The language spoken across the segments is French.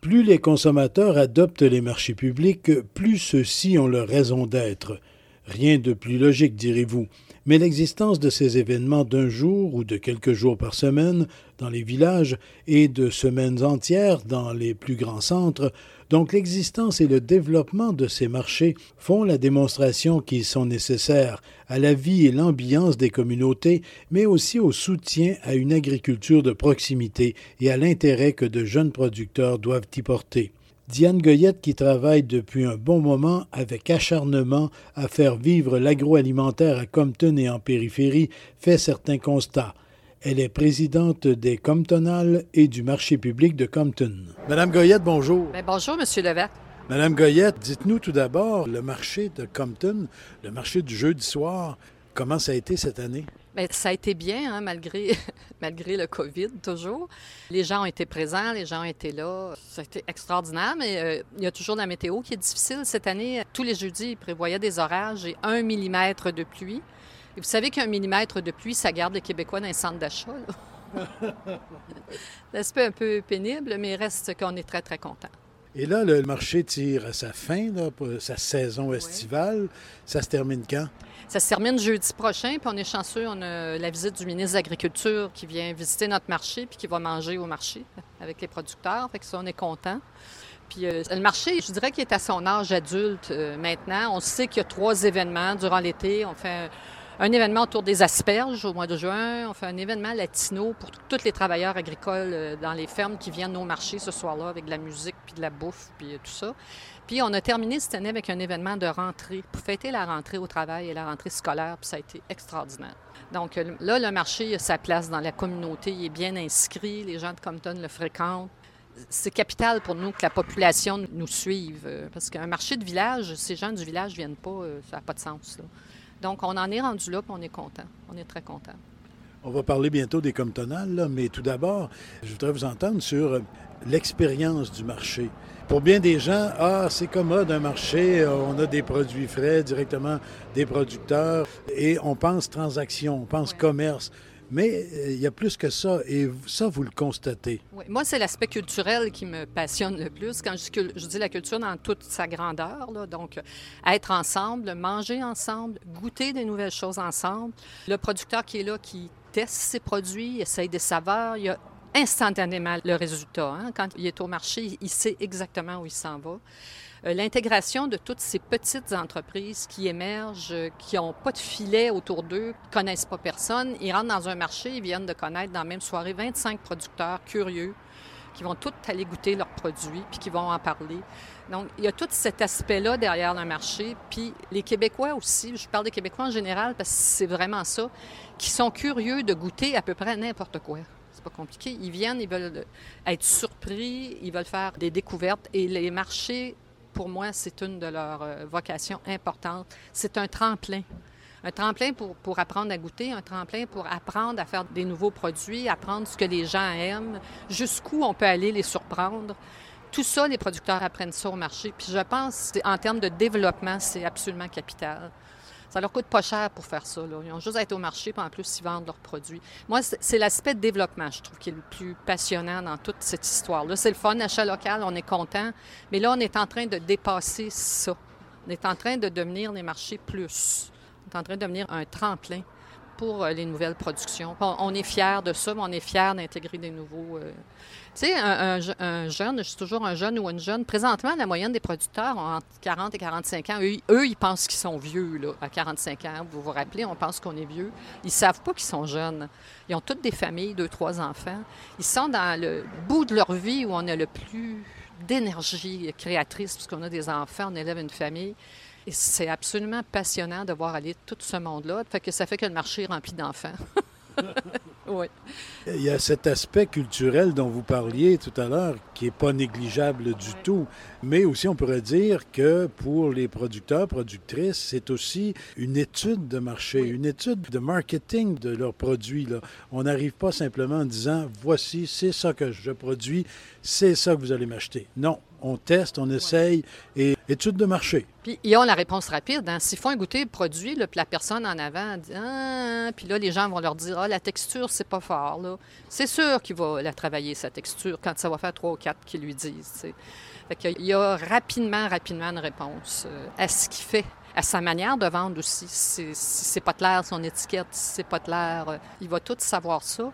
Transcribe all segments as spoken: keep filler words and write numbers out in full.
Plus les consommateurs adoptent les marchés publics, plus ceux-ci ont leur raison d'être. Rien de plus logique, direz-vous. Mais l'existence de ces événements d'un jour ou de quelques jours par semaine dans les villages et de semaines entières dans les plus grands centres, donc l'existence et le développement de ces marchés font la démonstration qu'ils sont nécessaires à la vie et l'ambiance des communautés, mais aussi au soutien à une agriculture de proximité et à l'intérêt que de jeunes producteurs doivent y porter. Diane Goyette, qui travaille depuis un bon moment avec acharnement à faire vivre l'agroalimentaire à Compton et en périphérie, fait certains constats. Elle est présidente des Comptonales et du marché public de Compton. Madame Goyette, bonjour. Bien, bonjour, Monsieur Levesque. Madame Goyette, dites-nous tout d'abord, le marché de Compton, le marché du jeudi soir, comment ça a été cette année? Bien, ça a été bien, hein, malgré, malgré le COVID, toujours. Les gens ont été présents, les gens ont été là. Ça a été extraordinaire, mais euh, il y a toujours la météo qui est difficile. Cette année, tous les jeudis, ils prévoyaient des orages et un millimètre de pluie. Et vous savez qu'un millimètre de pluie, ça garde les Québécois dans les centres d'achat. L'aspect un peu pénible, mais il reste qu'on est très, très contents. Et là, le marché tire à sa fin, là, pour sa saison estivale. Oui. Ça se termine quand? Ça se termine jeudi prochain, puis on est chanceux. On a la visite du ministre de l'Agriculture qui vient visiter notre marché puis qui va manger au marché avec les producteurs. Fait que ça, on est contents. Puis euh, le marché, je dirais qu'il est à son âge adulte euh, maintenant. On sait qu'il y a trois événements durant l'été. On fait un, un événement autour des asperges au mois de juin. On fait un événement latino pour tous les travailleurs agricoles euh, dans les fermes qui viennent au marché ce soir-là avec de la musique puis de la bouffe puis euh, tout ça. Puis on a terminé cette année avec un événement de rentrée pour fêter la rentrée au travail et la rentrée scolaire, puis ça a été extraordinaire. Donc là, le marché a sa place dans la communauté, il est bien inscrit, les gens de Compton le fréquentent. C'est capital pour nous que la population nous suive, parce qu'un marché de village, ces gens du village ne viennent pas, ça n'a pas de sens, là. Donc on en est rendu là, puis on est content, on est très content. On va parler bientôt des Comptonales, là, mais tout d'abord, je voudrais vous entendre sur l'expérience du marché. Pour bien des gens, ah, c'est commode un marché, on a des produits frais directement des producteurs et on pense transaction, on pense ouais. commerce. Mais il y a plus que ça, et ça, vous le constatez. Oui, moi, c'est l'aspect culturel qui me passionne le plus. Quand je, je dis la culture dans toute sa grandeur, là, donc être ensemble, manger ensemble, goûter des nouvelles choses ensemble. Le producteur qui est là, qui teste ses produits, essaye des saveurs, il y a instantanément le résultat. Hein? Quand il est au marché, il sait exactement où il s'en va. Euh, l'intégration de toutes ces petites entreprises qui émergent, euh, qui n'ont pas de filet autour d'eux, qui ne connaissent pas personne, ils rentrent dans un marché, ils viennent de connaître dans la même soirée vingt-cinq producteurs curieux qui vont tous aller goûter leurs produits puis qui vont en parler. Donc, il y a tout cet aspect-là derrière le marché. Puis les Québécois aussi, je parle des Québécois en général parce que c'est vraiment ça, qui sont curieux de goûter à peu près n'importe quoi. Pas compliqué. Ils viennent, ils veulent être surpris, ils veulent faire des découvertes. Et les marchés, pour moi, c'est une de leurs vocations importantes. C'est un tremplin. Un tremplin pour, pour apprendre à goûter, un tremplin pour apprendre à faire des nouveaux produits, apprendre ce que les gens aiment, jusqu'où on peut aller les surprendre. Tout ça, les producteurs apprennent ça au marché. Puis je pense, en termes de développement, c'est absolument capital. Ça leur coûte pas cher pour faire ça, là. Ils ont juste à être au marché, puis en plus, ils vendent leurs produits. Moi, c'est, c'est l'aspect de développement, je trouve, qui est le plus passionnant dans toute cette histoire-là. C'est le fun, achat local, on est content, mais là, on est en train de dépasser ça. On est en train de devenir les marchés plus. On est en train de devenir un tremplin pour les nouvelles productions. On, on est fiers de ça, mais on est fiers d'intégrer des nouveaux... Euh... Tu sais, un, un, un jeune, je suis toujours un jeune ou une jeune, présentement, la moyenne des producteurs ont entre quarante et quarante-cinq ans. Eux, eux, ils pensent qu'ils sont vieux, là, à quarante-cinq ans. Vous vous rappelez, on pense qu'on est vieux. Ils ne savent pas qu'ils sont jeunes. Ils ont toutes des familles, deux, trois enfants. Ils sont dans le bout de leur vie où on a le plus d'énergie créatrice, puisqu'on a des enfants, on élève une famille. Et c'est absolument passionnant de voir aller tout ce monde-là. Fait que ça fait que le marché est rempli d'enfants. Oui. Il y a cet aspect culturel dont vous parliez tout à l'heure qui n'est pas négligeable du oui. tout. Mais aussi, on pourrait dire que pour les producteurs, productrices, c'est aussi une étude de marché, oui. une étude de marketing de leurs produits, là. On n'arrive pas simplement en disant « Voici, c'est ça que je produis, c'est ça que vous allez m'acheter ». Non. on teste, on essaye, et étude de marché. Puis ils ont la réponse rapide. Hein? S'ils font un goûter produit, là, puis la personne en avant dit ah, puis là, les gens vont leur dire ah, la texture, c'est pas fort. Là. C'est sûr qu'il va la travailler, sa texture, quand ça va faire trois ou quatre qu'ils lui disent. T'sais. Fait qu'il y a rapidement, rapidement une réponse euh, à ce qu'il fait, à sa manière de vendre aussi. Si c'est pas clair son étiquette, si c'est pas clair, euh, il va tout savoir ça.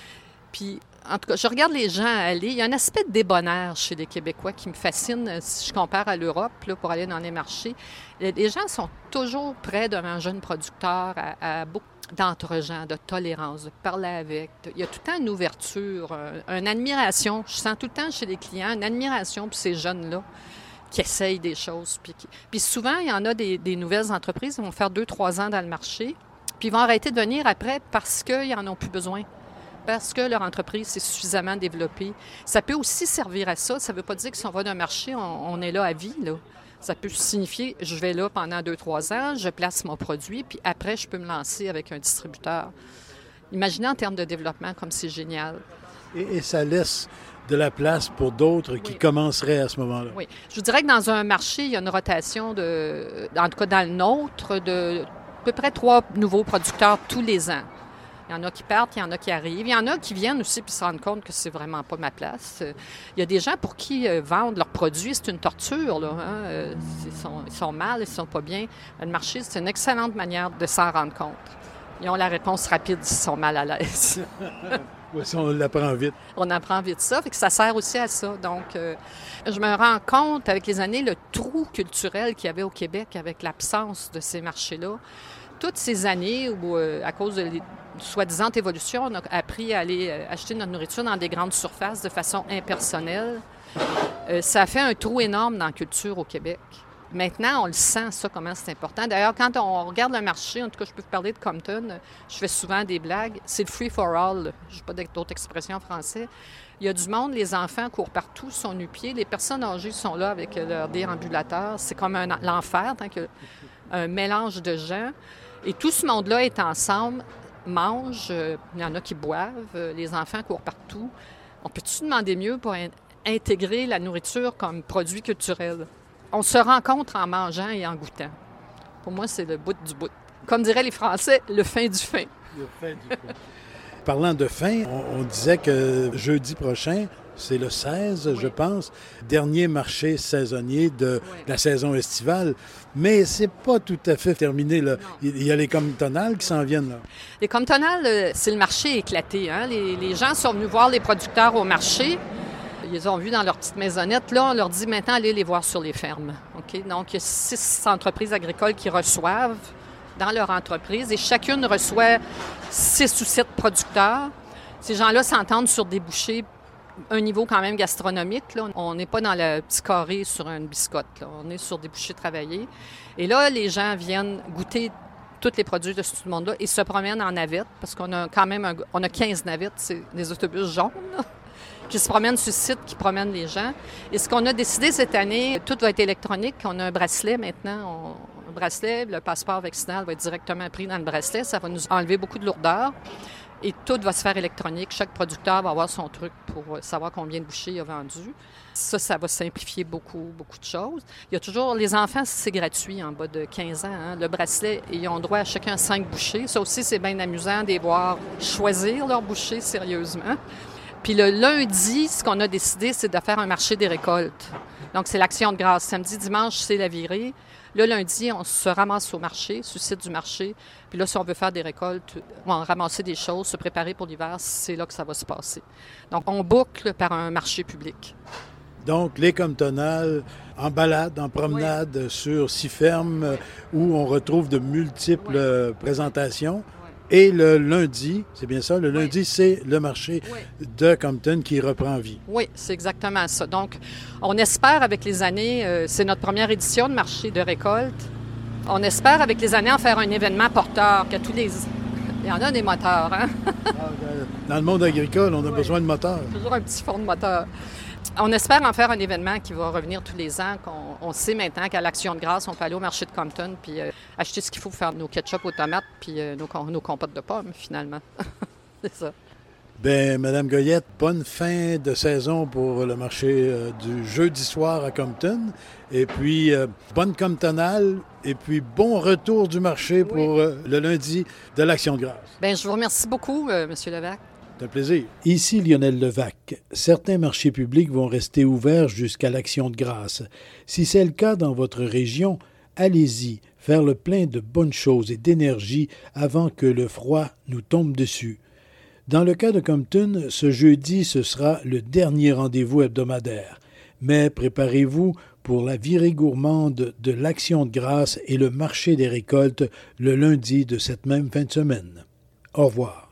Puis, en tout cas, je regarde les gens aller. Il y a un aspect de débonnaire chez les Québécois qui me fascine si je compare à l'Europe, là, pour aller dans les marchés. Les gens sont toujours prêts devant un jeune producteur à, à beaucoup d'entre-gens, de tolérance, de parler avec. Il y a tout le temps une ouverture, une admiration. Je sens tout le temps chez les clients une admiration pour ces jeunes-là qui essayent des choses. Puis, qui... puis souvent, il y en a des, des nouvelles entreprises qui vont faire deux, trois ans dans le marché, puis ils vont arrêter de venir après parce qu'ils n'en ont plus besoin. Parce que leur entreprise s'est suffisamment développée. Ça peut aussi servir à ça. Ça ne veut pas dire que si on va d'un marché, on, on est là à vie, là. Ça peut signifier, je vais là pendant deux, trois ans, je place mon produit, puis après, je peux me lancer avec un distributeur. Imaginez en termes de développement comme c'est génial. Et, et ça laisse de la place pour d'autres qui oui. commenceraient à ce moment-là. Oui. Je vous dirais que dans un marché, il y a une rotation, de, en tout cas dans le nôtre, de à peu près trois nouveaux producteurs tous les ans. Il y en a qui partent, il y en a qui arrivent. Il y en a qui viennent aussi puis se rendent compte que c'est vraiment pas ma place. Il y a des gens pour qui euh, vendre leurs produits, c'est une torture. Là, hein? Ils, sont, ils sont mal, ils sont pas bien. Le marché, c'est une excellente manière de s'en rendre compte. Ils ont la réponse rapide s'ils sont mal à l'aise. Oui, si on l'apprend vite. On apprend vite ça, fait que ça sert aussi à ça. Donc, euh, je me rends compte avec les années le trou culturel qu'il y avait au Québec avec l'absence de ces marchés-là. Toutes ces années où, euh, à cause de la soi-disant évolution, on a appris à aller euh, acheter notre nourriture dans des grandes surfaces de façon impersonnelle, euh, ça a fait un trou énorme dans la culture au Québec. Maintenant, on le sent, ça, comment c'est important. D'ailleurs, quand on regarde le marché, en tout cas, je peux vous parler de Compton, je fais souvent des blagues, c'est le free for all. Je n'ai pas d'autres expressions en français. Il y a du monde, les enfants courent partout, sont nu-pieds, les personnes âgées sont là avec leur déambulateur. C'est comme un, l'enfer, tant que, un mélange de gens. Et tout ce monde-là est ensemble, mange, euh, il y en a qui boivent, euh, les enfants courent partout. On peut-tu demander mieux pour in- intégrer la nourriture comme produit culturel? On se rencontre en mangeant et en goûtant. Pour moi, c'est le bout du bout. Comme diraient les Français, le fin du fin. Le fin du fin. Parlant de fin, on, on disait que jeudi prochain, c'est le seize, oui. je pense, dernier marché saisonnier de oui. la saison estivale. Mais c'est pas tout à fait terminé, là. Il y a les comtonales qui s'en viennent, là. Les comtonales, c'est le marché éclaté, hein? Les, les gens sont venus voir les producteurs au marché. Ils les ont vus dans leur petite maisonnette. Là, on leur dit maintenant, allez les voir sur les fermes. Okay? Donc, il y a six entreprises agricoles qui reçoivent dans leur entreprise et chacune reçoit six ou sept producteurs. Ces gens-là s'entendent sur des bouchées, un niveau quand même gastronomique. Là. On n'est pas dans le petit carré sur une biscotte. Là. On est sur des bouchées travaillées. Et là, les gens viennent goûter tous les produits de ce monde-là et se promènent en navette parce qu'on a quand même un, on a quinze navettes, c'est des autobus jaunes, là, qui se promènent sur le site, qui promènent les gens. Et ce qu'on a décidé cette année, tout va être électronique. On a un bracelet maintenant. On, un bracelet, le passeport vaccinal va être directement pris dans le bracelet. Ça va nous enlever beaucoup de lourdeur. Et tout va se faire électronique. Chaque producteur va avoir son truc pour savoir combien de bouchées il a vendu. Ça, ça va simplifier beaucoup, beaucoup de choses. Il y a toujours... Les enfants, c'est gratuit en bas de quinze ans. Hein. Le bracelet, ils ont droit à chacun cinq bouchées. Ça aussi, c'est bien amusant de les voir choisir leurs bouchées sérieusement. Puis le lundi, ce qu'on a décidé, c'est de faire un marché des récoltes. Donc, c'est l'action de grâce. Samedi, dimanche, c'est la virée. Le lundi, on se ramasse au marché, sur le site du marché. Puis là, si on veut faire des récoltes, on va ramasser des choses, se préparer pour l'hiver, c'est là que ça va se passer. Donc, on boucle par un marché public. Donc, les comtonales en balade, en promenade oui. sur six fermes où on retrouve de multiples oui. présentations. Et le lundi, c'est bien ça, le lundi, oui. c'est le marché oui. de Compton qui reprend vie. Oui, c'est exactement ça. Donc, on espère avec les années, euh, c'est notre première édition de marché de récolte, on espère avec les années en faire un événement porteur, que tous les... Il y en a des moteurs, hein? Dans le monde agricole, on a oui. besoin de moteurs. Toujours un petit fond de moteur. On espère en faire un événement qui va revenir tous les ans. Qu'on, on sait maintenant qu'à l'Action de grâce, on peut aller au marché de Compton puis euh, acheter ce qu'il faut pour faire nos ketchup aux tomates puis euh, nos, nos compotes de pommes, finalement. C'est ça. Bien, Madame Goyette, bonne fin de saison pour le marché euh, du jeudi soir à Compton. Et puis, euh, bonne Comptonale. Et puis, bon retour du marché Oui. pour euh, le lundi de l'Action de grâce. Bien, je vous remercie beaucoup, euh, M. Levac. C'est un plaisir. Ici Lionel Levac. Certains marchés publics vont rester ouverts jusqu'à l'Action de grâce. Si c'est le cas dans votre région, allez-y, faire le plein de bonnes choses et d'énergie avant que le froid nous tombe dessus. Dans le cas de Compton, ce jeudi, ce sera le dernier rendez-vous hebdomadaire. Mais préparez-vous pour la virée gourmande de l'Action de grâce et le marché des récoltes le lundi de cette même fin de semaine. Au revoir.